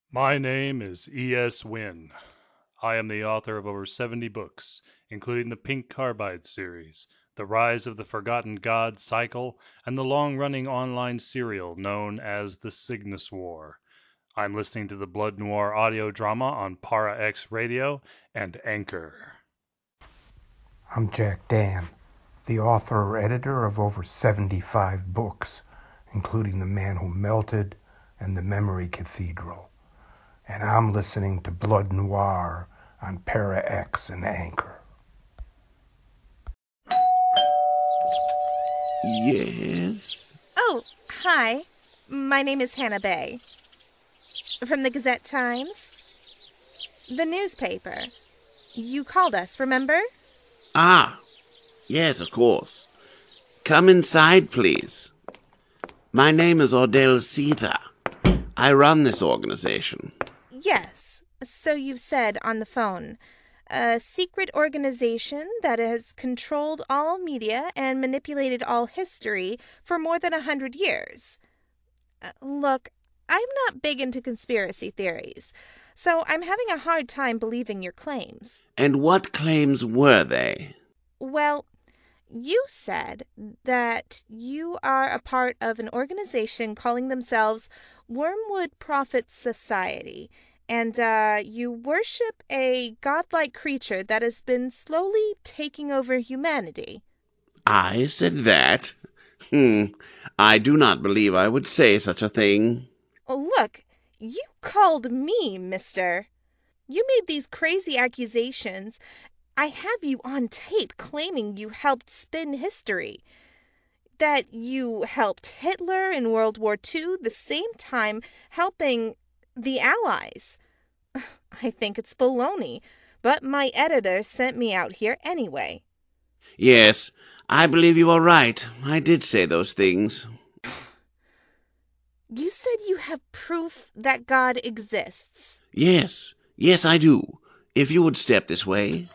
My name is E.S. Wynn. I am the author of over 70 books, including the Pink Carbide series, The Rise of the Forgotten God cycle, and the long-running online serial known as The Cygnus War. I'm listening to the Blood Noir audio drama on Para X Radio and Anchor. I'm Jack Dan, the author or editor of over 75 books, including The Man Who Melted and The Memory Cathedral. And I'm listening to Blood Noir on Para X and Anchor. Yes? Oh, hi. My name is Hannah Bay. From the Gazette Times. The newspaper. You called us, remember? Ah, yes, of course. Come inside, please. My name is Ordell Seether. I run this organization. Yes, so you've said on the phone. A secret organization that has controlled all media and manipulated all history for more than 100 years. Look, I'm not big into conspiracy theories, so I'm having a hard time believing your claims. And what claims were they? Well, you said that you are a part of an organization calling themselves Wormwood Prophets Society, and you worship a godlike creature that has been slowly taking over humanity. I said that? I do not believe I would say such a thing. Look, you called me, mister. You made these crazy accusations. I have you on tape claiming you helped spin history. That you helped Hitler in World War II, the same time helping the Allies. I think it's baloney, but my editor sent me out here anyway. Yes, I believe you are right. I did say those things. You said you have proof that God exists. Yes, I do. If you would step this way.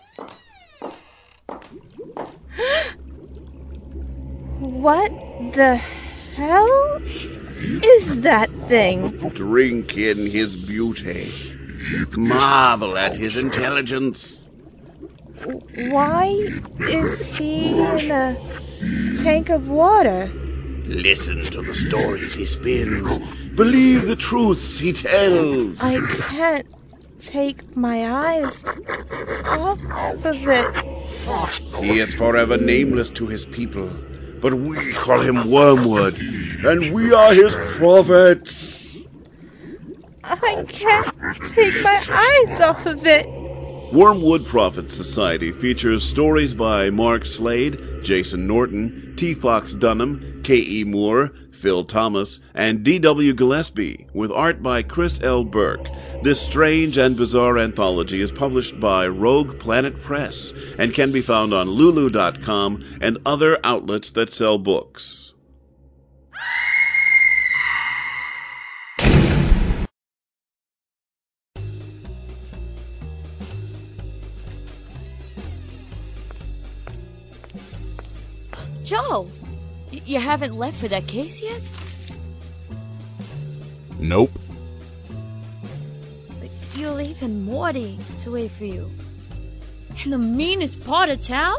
What the hell is that thing? Drink in his beauty. Marvel at his intelligence. Why is he in a tank of water? Listen to the stories he spins. Believe the truths he tells. I can't take my eyes off of it. He is forever nameless to his people, but we call him Wormwood, and we are his prophets. I can't take my eyes off of it. Wormwood Prophets Society features stories by Mark Slade, Jason Norton, T. Fox Dunham, K.E. Moore, Phil Thomas, and D.W. Gillespie, with art by Chris L. Burke. This strange and bizarre anthology is published by Rogue Planet Press and can be found on Lulu.com and other outlets that sell books. Joe, you haven't left for that case yet? Nope. You're leaving Morty to wait for you. In the meanest part of town?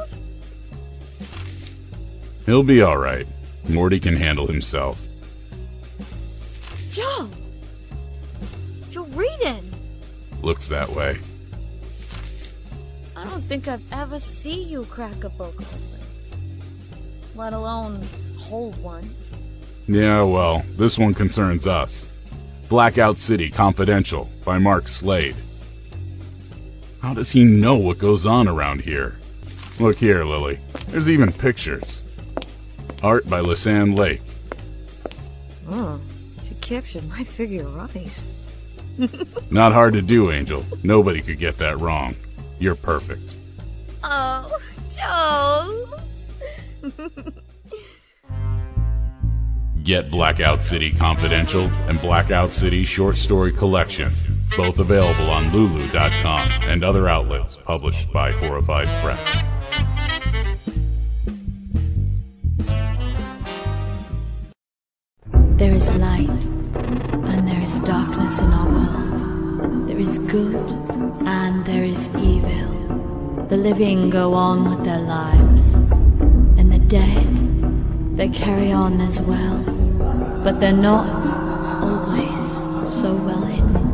He'll be alright. Morty can handle himself. Joe! You're reading! Looks that way. I don't think I've ever seen you crack a book open. Let alone hold one. Yeah, well, this one concerns us. Blackout City Confidential by Mark Slade. How does he know what goes on around here? Look here, Lily. There's even pictures. Art by Lisanne Lake. Oh, she captured my figure right. Not hard to do, Angel. Nobody could get that wrong. You're perfect. Oh, Joe! Get Blackout City Confidential and Blackout City Short Story Collection, both available on Lulu.com and other outlets published by Horrified Press. There is light and there is darkness in our world. is good and there is evil. The living go on with their lives, and the dead, they carry on as well. But they're not always so well hidden.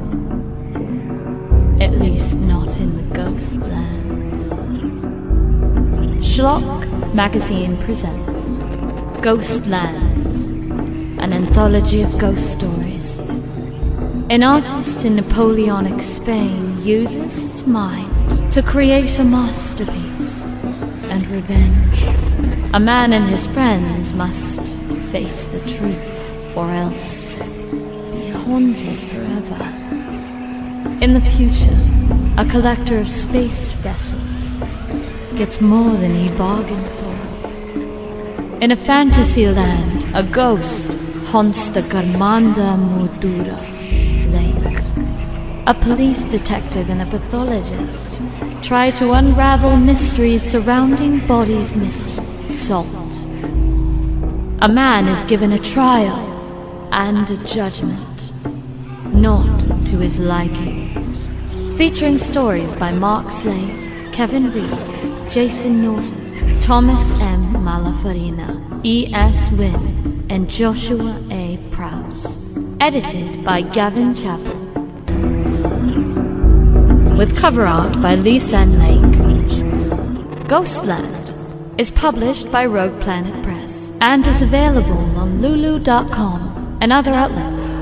At least not in the Ghostlands. Schlock Magazine presents Ghostlands, an anthology of ghost stories. An artist in Napoleonic Spain uses his mind to create a masterpiece and revenge. A man and his friends must face the truth or else be haunted forever. In the future, a collector of space vessels gets more than he bargained for. In a fantasy land, a ghost haunts the Garmanda Mudura lake. A police detective and a pathologist try to unravel mysteries surrounding bodies missing. Salt. A man is given a trial and a judgment, not to his liking. Featuring stories by Mark Slade, Kevin Reese, Jason Norton, Thomas M. Malafarina, E.S. Wynn, and Joshua A. Prowse. Edited by Gavin Chappell. With cover art by Lisa N. Lake. Ghostland is published by Rogue Planet Press and is available on Lulu.com and other outlets.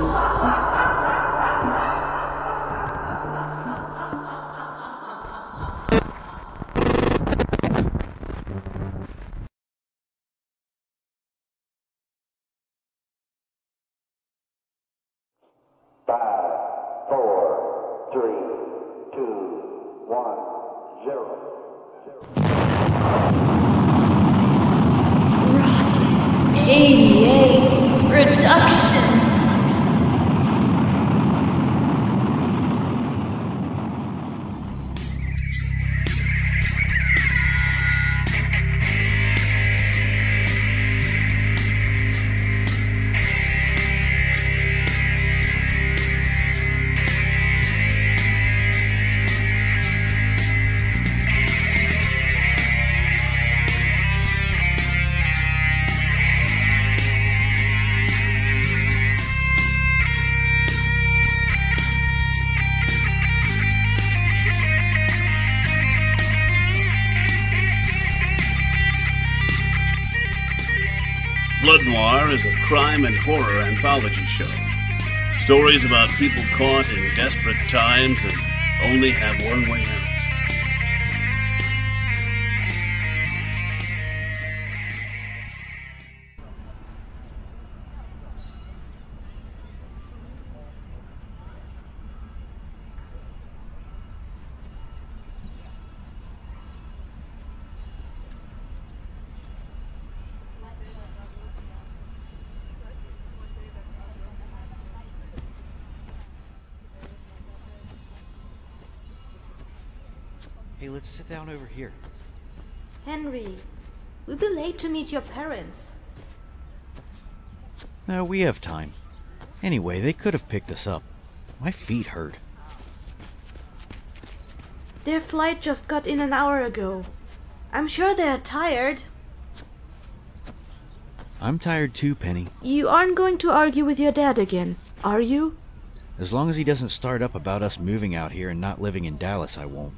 Rocket 88 Production. Blood Noir is a crime and horror anthology show. Stories about people caught in desperate times and only have one way out. Hey, let's sit down over here. Henry, we'll be late to meet your parents. No, we have time. Anyway, they could have picked us up. My feet hurt. Their flight just got in an hour ago. I'm sure they're tired. I'm tired too, Penny. You aren't going to argue with your dad again, are you? As long as he doesn't start up about us moving out here and not living in Dallas, I won't.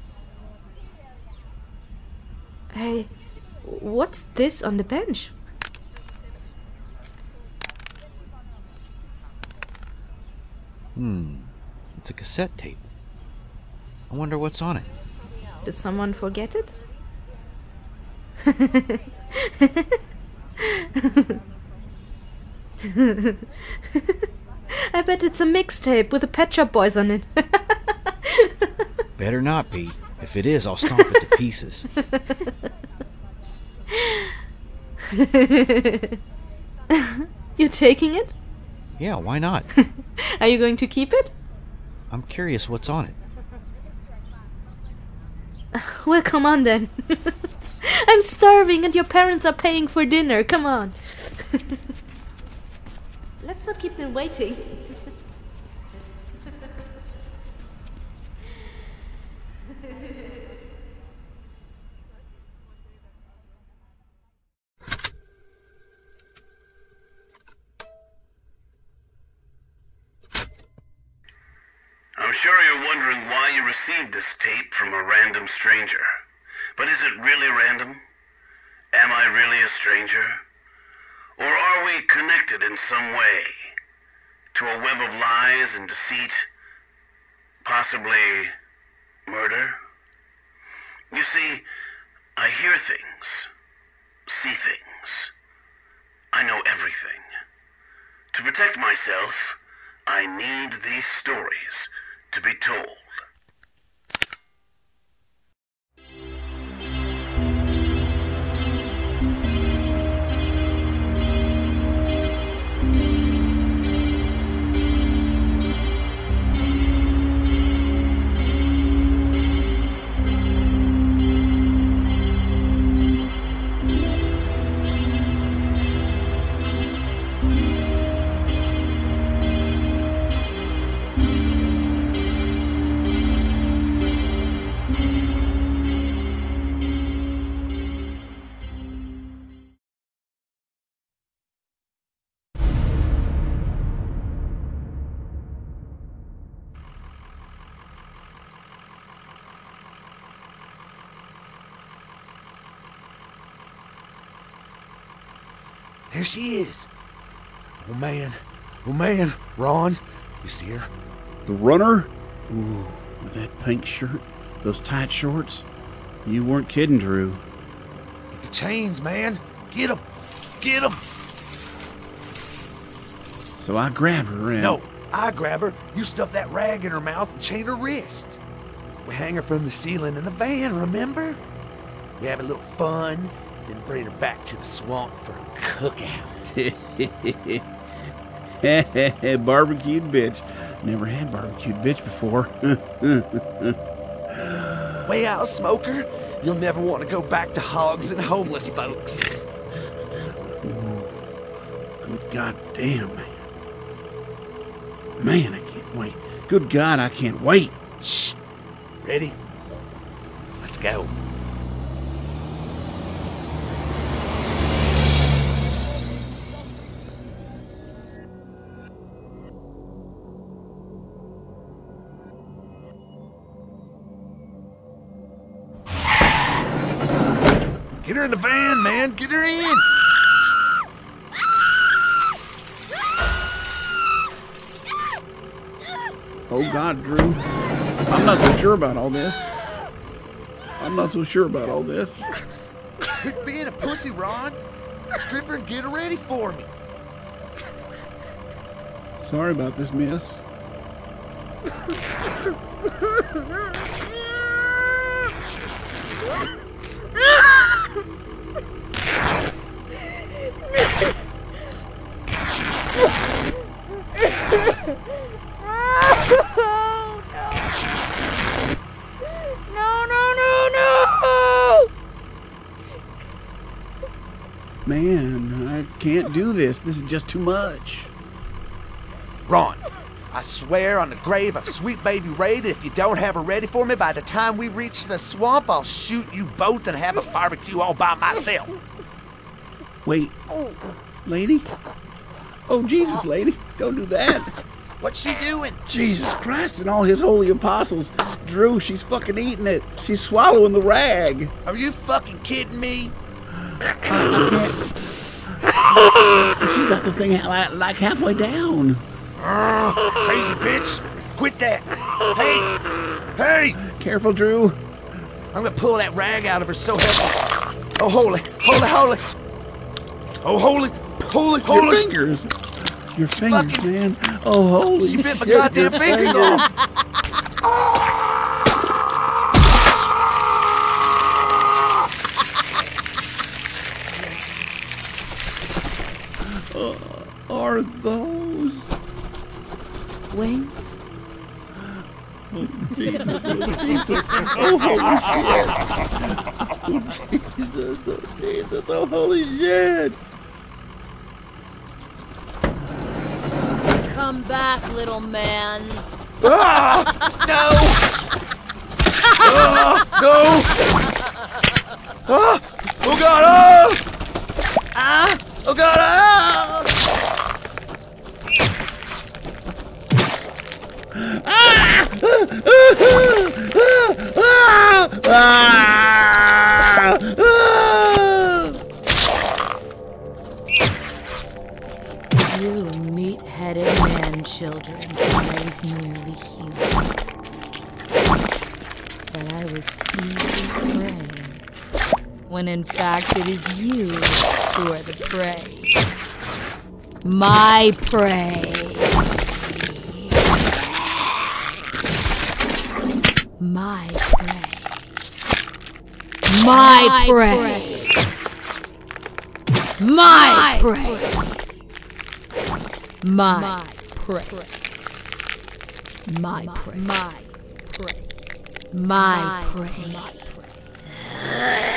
Hey, what's this on the bench? It's a cassette tape. I wonder what's on it. Did someone forget it? I bet it's a mixtape with the Pet Shop Boys on it. Better not be. If it is, I'll stomp it to pieces. You taking it? Yeah, why not? Are you going to keep it? I'm curious what's on it. Well, come on then. I'm starving and your parents are paying for dinner. Come on. Let's not keep them waiting. sure you're wondering why you received this tape from a random stranger. But is it really random? Am I really a stranger? Or are we connected in some way to a web of lies and deceit? Possibly murder? You see, I hear things, see things. I know everything. To protect myself, I need these stories to be told. There she is. Oh man, Ron, you see her? The runner? Ooh, with that pink shirt, those tight shorts. You weren't kidding, Drew. Get the chains, man. Get 'em. Get 'em. So I grab her and... No, I grab her. You stuff that rag in her mouth and chain her wrist. We hang her from the ceiling in the van, remember? We have a little fun, then bring her back to the swamp for a cookout. Barbecued bitch. Never had barbecued bitch before. Way out, smoker. You'll never want to go back to hogs and homeless folks. Good goddamn, man. Man, I can't wait. Good God, I can't wait. Shh. Ready? Let's go. Get her in the van, man. Get her in. Oh, God, Drew. I'm not so sure about all this. Quit being a pussy, Ron. Strip her and get her ready for me. Sorry about this, miss. Man, I can't do this. This is just too much. Ron, I swear on the grave of sweet baby Ray that if you don't have her ready for me by the time we reach the swamp, I'll shoot you both and have a barbecue all by myself. Wait, lady? Oh, Jesus, lady, don't do that. What's she doing? Jesus Christ and all his holy apostles. Drew, she's fucking eating it. She's swallowing the rag. Are you fucking kidding me? I can't. She's got the thing like halfway down. Crazy bitch. Quit that. Hey. Careful, Drew. I'm gonna pull that rag out of her so heavy. Oh, holy. Oh, holy. Your fingers, fucking, man. Oh, holy shit. She bit my goddamn fingers off. Are those wings? Oh, Jesus. Oh, holy shit. Oh, Jesus. Oh, holy shit. Come back, little man. Ah! No! No! Ah! Oh, God! Ah! Oh, God! Ah! You meat-headed man-children raised merely human. But I was easy prey, when in fact it is you who are the prey. My prey. My prey. My prey. My prey. My prey. My prey. My prey. My prey.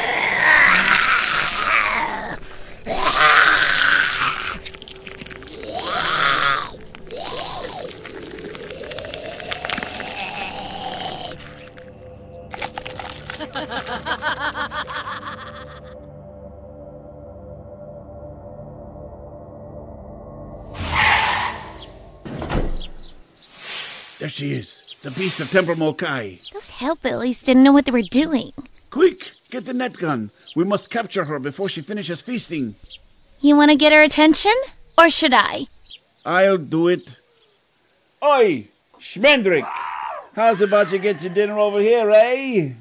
There she is, the beast of Temple Mokai. Those hillbillies didn't know what they were doing. Quick, get the net gun. We must capture her before she finishes feasting. You want to get her attention? Or should I? I'll do it. Oi, Schmendrick. How's about you get your dinner over here, eh?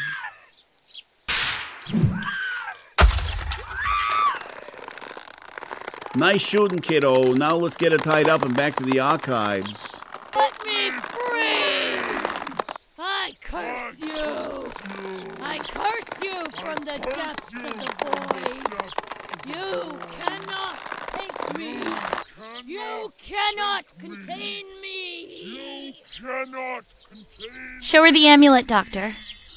Nice shooting, kiddo. Now let's get her tied up and back to the archives. Let me free! I curse you! I curse you from the depths of the void! You cannot take me! You cannot contain me! You cannot contain... Show her the amulet, Doctor.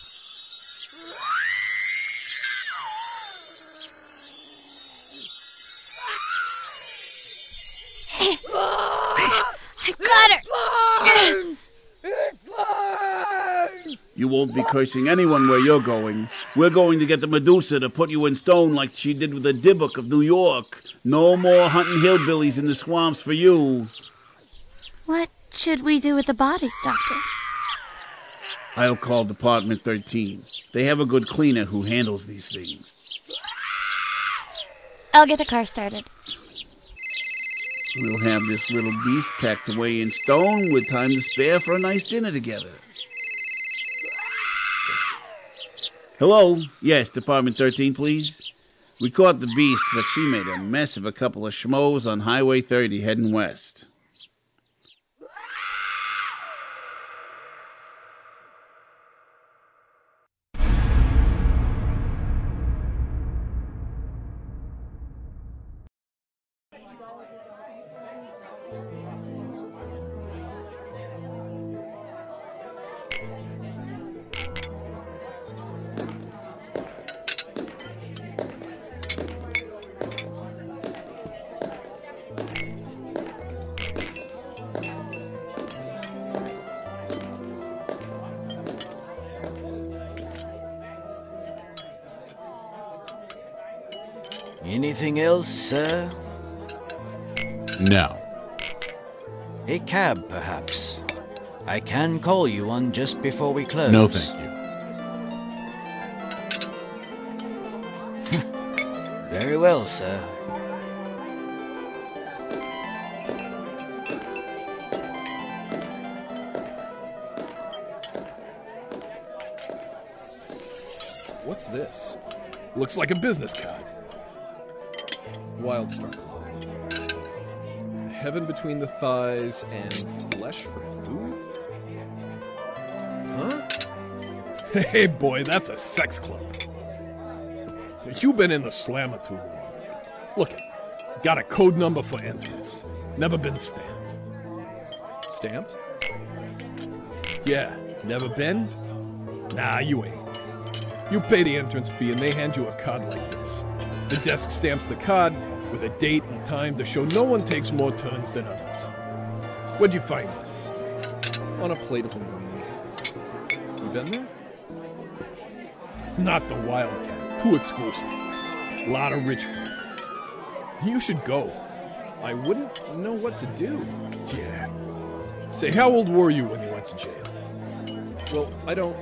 I got her! Burns! It burns! You won't be cursing anyone where you're going. We're going to get the Medusa to put you in stone like she did with the Dybbuk of New York. No more hunting hillbillies in the swamps for you. What should we do with the bodies, Doctor? I'll call Department 13. They have a good cleaner who handles these things. I'll get the car started. We'll have this little beast packed away in stone with time to spare for a nice dinner together. Hello? Yes, Department 13, please. We caught the beast, but she made a mess of a couple of schmoes on Highway 30 heading west. Anything else, sir? No. A cab, perhaps. I can call you one just before we close. No, thank you. Very well, sir. What's this? Looks like a business card. Wildstar Club. Heaven between the thighs and flesh for food? Huh? Hey boy, that's a sex club. You've been in the slammer too long. Look it, got a code number for entrance. Never been stamped. Stamped? Yeah, never been? Nah, you ain't. You pay the entrance fee and they hand you a card like this. The desk stamps the card with a date and time to show no one takes more turns than others. Where'd you find this? On a plate of aluminum. You been there? Not the Wildcat. Too exclusive. Lot of rich folk. You should go. I wouldn't know what to do. Yeah. Say, how old were you when you went to jail. Well,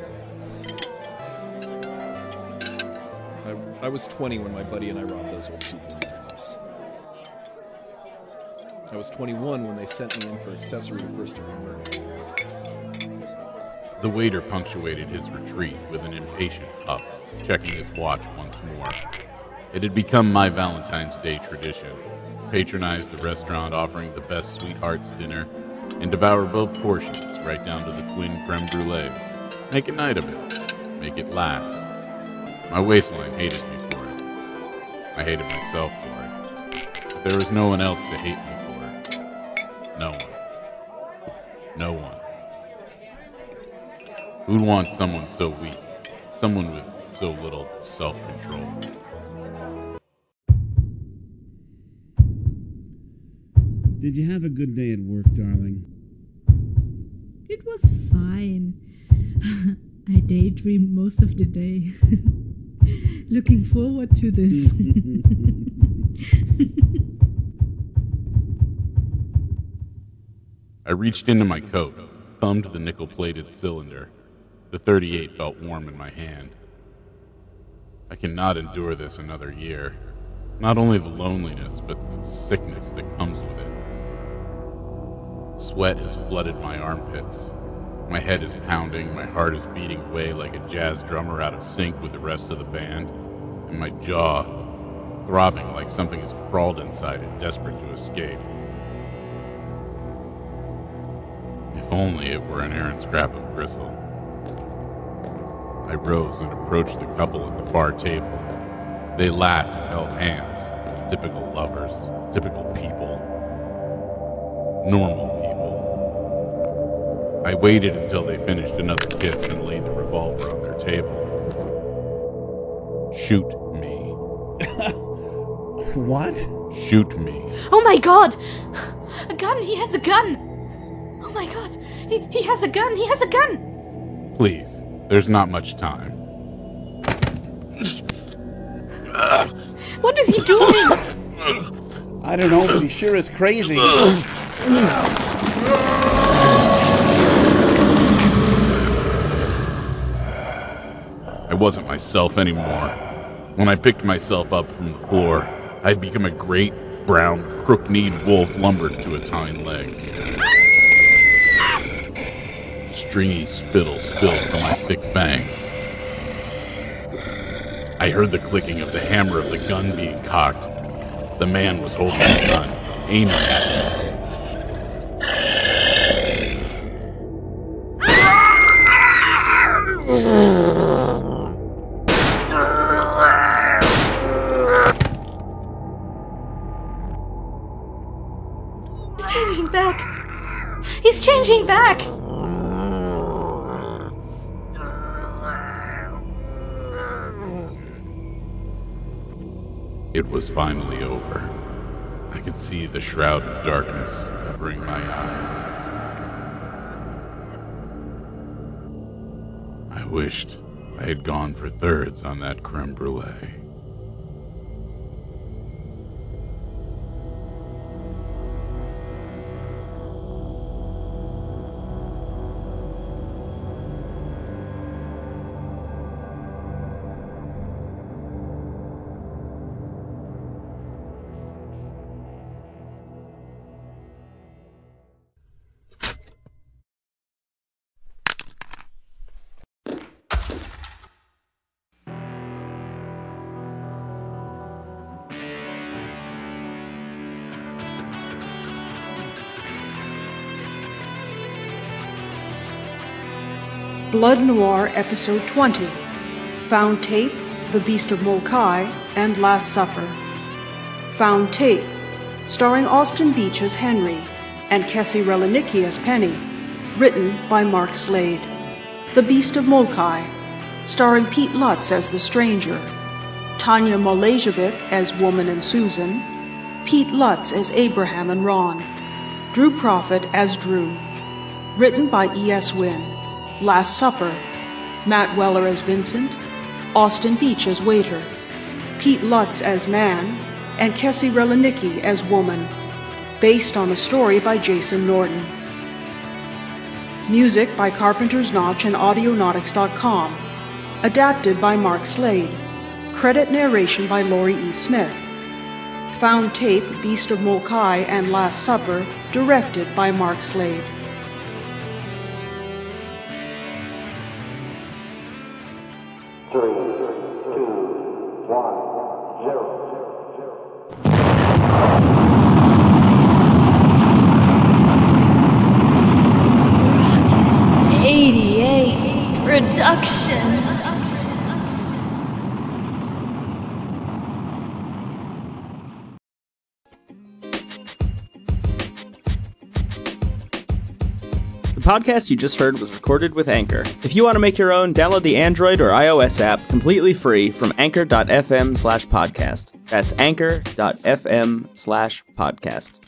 I was 20 when my buddy and I robbed those old people in their house. I was 21 when they sent me in for accessory to first-degree murder. The waiter punctuated his retreat with an impatient puff, checking his watch once more. It had become my Valentine's Day tradition. Patronize the restaurant offering the best sweetheart's dinner, and devour both portions right down to the twin creme brulees. Make a night of it. Make it last. My waistline hated me for it. I hated myself for it. But there was no one else to hate me for it. No one. No one. Who'd want someone so weak? Someone with so little self-control? Did you have a good day at work, darling? It was fine. I daydreamed most of the day. Looking forward to this. I reached into my coat, thumbed the nickel-plated cylinder. The .38 felt warm in my hand. I cannot endure this another year. Not only the loneliness, but the sickness that comes with it. Sweat has flooded my armpits. My head is pounding, my heart is beating away like a jazz drummer out of sync with the rest of the band, and my jaw throbbing like something has crawled inside it, desperate to escape. If only it were an errant scrap of gristle. I rose and approached the couple at the far table. They laughed and held hands. Typical lovers. Typical people. Normal people. I waited until they finished another kiss and laid the revolver on their table. Shoot me. What? Shoot me. Oh my god! A gun! He has a gun! Oh my god! He has a gun! He has a gun! Please, there's not much time. What is he doing? I don't know, but he sure is crazy. I wasn't myself anymore. When I picked myself up from the floor, I had become a great, brown, crook-kneed wolf lumbered to its hind legs. Stringy spittle spilled from my thick fangs. I heard the clicking of the hammer of the gun being cocked. The man was holding the gun, aiming at me. He's changing back! He's changing back! It was finally over. I could see the shroud of darkness covering my eyes. I wished I had gone for thirds on that creme brulee. Blood Noir Episode 20, Found Tape, The Beast of Molkai, and Last Supper. Found Tape, starring Austin Beach as Henry and Kessie Relinicki as Penny, written by Mark Slade. The Beast of Molkai, starring Pete Lutz as the Stranger, Tanya Malejevic as Woman and Susan, Pete Lutz as Abraham and Ron, Drew Prophet as Drew, written by E.S. Wynn. Last Supper, Matt Weller as Vincent, Austin Beach as Waiter, Pete Lutz as Man, and Kessie Relinicki as Woman, based on a story by Jason Norton. Music by Carpenter's Notch and Audionautics.com. Adapted by Mark Slade. Credit narration by Laurie E. Smith. Found Tape, Beast of Molkai, and Last Supper, directed by Mark Slade. Rocket 88 Production. The podcast you just heard was recorded with Anchor. If you want to make your own, download the Android or iOS app completely free from anchor.fm/podcast. That's anchor.fm/podcast.